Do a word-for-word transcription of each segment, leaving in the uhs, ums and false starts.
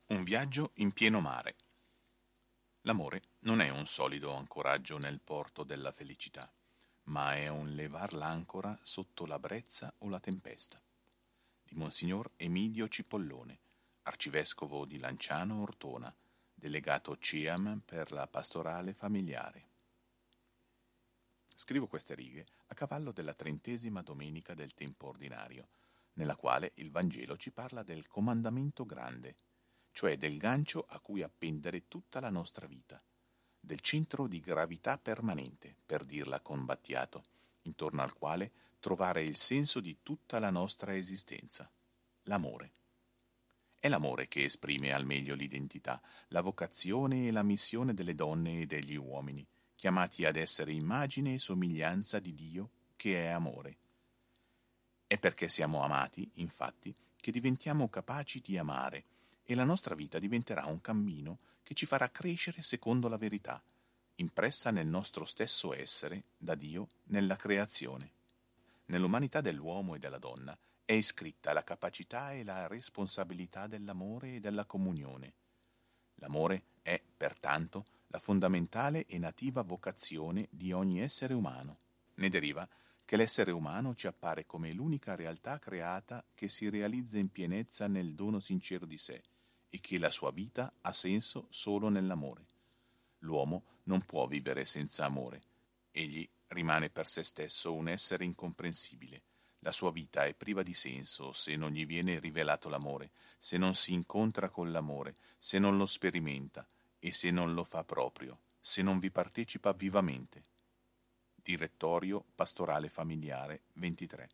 Un viaggio in pieno mare. L'amore non è un solido ancoraggio nel porto della felicità, ma è un levar l'ancora sotto la brezza o la tempesta. Di Monsignor Emidio Cipollone, arcivescovo di Lanciano Ortona, delegato C E A M per la pastorale familiare. Scrivo queste righe a cavallo della trentesima domenica del tempo ordinario, nella quale il Vangelo ci parla del comandamento grande, cioè del gancio a cui appendere tutta la nostra vita, del centro di gravità permanente, per dirla con Battiato, intorno al quale trovare il senso di tutta la nostra esistenza, l'amore. È l'amore che esprime al meglio l'identità, la vocazione e la missione delle donne e degli uomini, chiamati ad essere immagine e somiglianza di Dio, che è amore. È perché siamo amati, infatti, che diventiamo capaci di amare, e la nostra vita diventerà un cammino che ci farà crescere secondo la verità, impressa nel nostro stesso essere da Dio nella creazione. Nell'umanità dell'uomo e della donna è iscritta la capacità e la responsabilità dell'amore e della comunione. L'amore è, pertanto, la fondamentale e nativa vocazione di ogni essere umano. Ne deriva che l'essere umano ci appare come l'unica realtà creata che si realizza in pienezza nel dono sincero di sé, e che la sua vita ha senso solo nell'amore. L'uomo non può vivere senza amore. Egli rimane per se stesso un essere incomprensibile. La sua vita è priva di senso se non gli viene rivelato l'amore, se non si incontra con l'amore, se non lo sperimenta e se non lo fa proprio, se non vi partecipa vivamente. Direttorio Pastorale Familiare ventitré.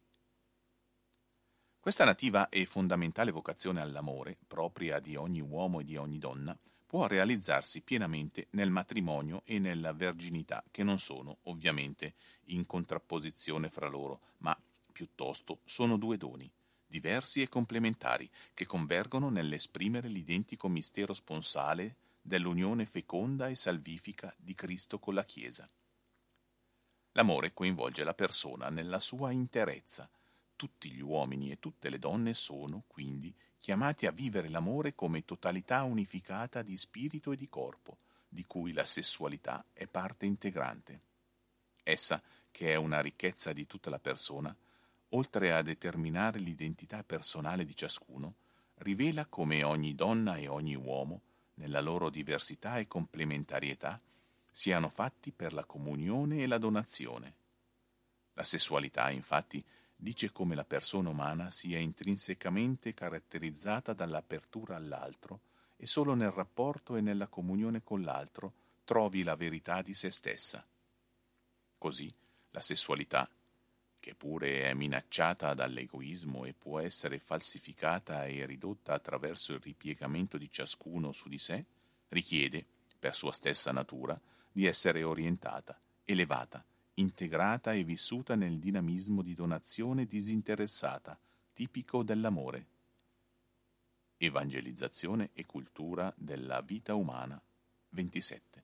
Questa nativa e fondamentale vocazione all'amore, propria di ogni uomo e di ogni donna, può realizzarsi pienamente nel matrimonio e nella verginità, che non sono, ovviamente, in contrapposizione fra loro, ma piuttosto sono due doni, diversi e complementari, che convergono nell'esprimere l'identico mistero sponsale dell'unione feconda e salvifica di Cristo con la Chiesa. L'amore coinvolge la persona nella sua interezza. Tutti gli uomini e tutte le donne sono, quindi, chiamati a vivere l'amore come totalità unificata di spirito e di corpo, di cui la sessualità è parte integrante. Essa, che è una ricchezza di tutta la persona, oltre a determinare l'identità personale di ciascuno, rivela come ogni donna e ogni uomo, nella loro diversità e complementarietà, siano fatti per la comunione e la donazione. La sessualità, infatti, dice come la persona umana sia intrinsecamente caratterizzata dall'apertura all'altro e solo nel rapporto e nella comunione con l'altro trovi la verità di se stessa. Così la sessualità, che pure è minacciata dall'egoismo e può essere falsificata e ridotta attraverso il ripiegamento di ciascuno su di sé, richiede, per sua stessa natura, di essere orientata, elevata, integrata e vissuta nel dinamismo di donazione disinteressata, tipico dell'amore. Evangelizzazione e cultura della vita umana, ventisette.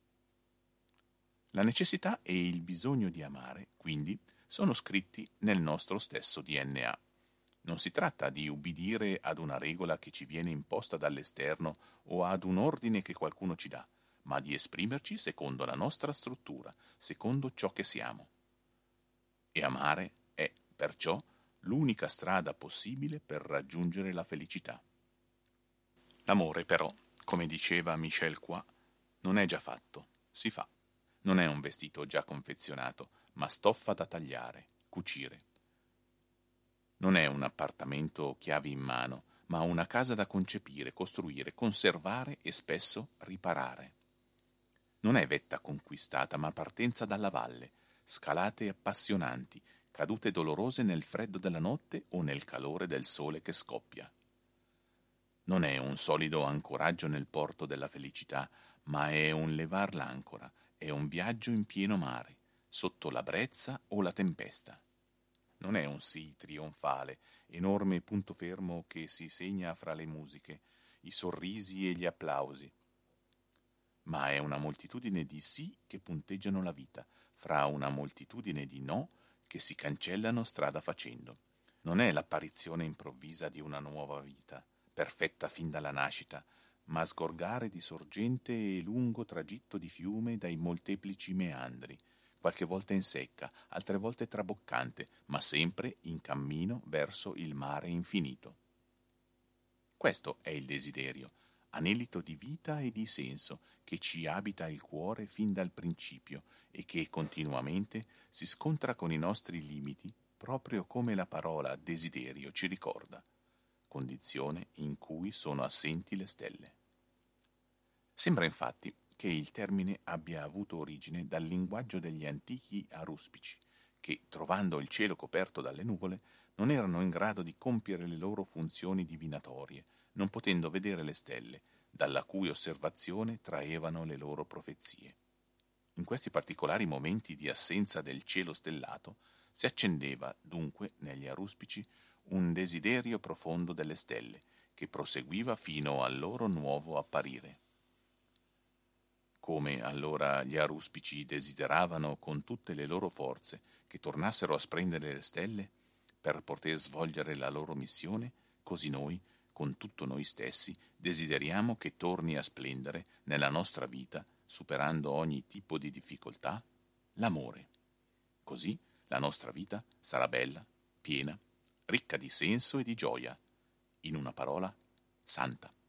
La necessità e il bisogno di amare, quindi, sono scritti nel nostro stesso D N A. Non si tratta di ubbidire ad una regola che ci viene imposta dall'esterno o ad un ordine che qualcuno ci dà, ma di esprimerci secondo la nostra struttura, secondo ciò che siamo. E amare è, perciò, l'unica strada possibile per raggiungere la felicità. L'amore, però, come diceva Michel Qua, non è già fatto, si fa. Non è un vestito già confezionato, ma stoffa da tagliare, cucire. Non è un appartamento chiavi in mano, ma una casa da concepire, costruire, conservare e spesso riparare. Non è vetta conquistata, ma partenza dalla valle, scalate appassionanti, cadute dolorose nel freddo della notte o nel calore del sole che scoppia. Non è un solido ancoraggio nel porto della felicità, ma è un levar l'ancora, è un viaggio in pieno mare, sotto la brezza o la tempesta. Non è un sì trionfale, enorme punto fermo che si segna fra le musiche, i sorrisi e gli applausi, ma è una moltitudine di sì che punteggiano la vita, fra una moltitudine di no che si cancellano strada facendo. Non è l'apparizione improvvisa di una nuova vita, perfetta fin dalla nascita, ma sgorgare di sorgente e lungo tragitto di fiume dai molteplici meandri, qualche volta in secca, altre volte traboccante, ma sempre in cammino verso il mare infinito. Questo è il desiderio, anelito di vita e di senso, che ci abita il cuore fin dal principio e che continuamente si scontra con i nostri limiti, proprio come la parola desiderio ci ricorda, condizione in cui sono assenti le stelle. Sembra infatti che il termine abbia avuto origine dal linguaggio degli antichi aruspici, che, trovando il cielo coperto dalle nuvole, non erano in grado di compiere le loro funzioni divinatorie, non potendo vedere le stelle, dalla cui osservazione traevano le loro profezie. In questi particolari momenti di assenza del cielo stellato si accendeva dunque negli aruspici un desiderio profondo delle stelle, che proseguiva fino al loro nuovo apparire. Come allora gli aruspici desideravano con tutte le loro forze che tornassero a splendere le stelle per poter svolgere la loro missione, così noi, con tutto noi stessi, desideriamo che torni a splendere nella nostra vita, superando ogni tipo di difficoltà, l'amore. Così la nostra vita sarà bella, piena, ricca di senso e di gioia, in una parola, santa.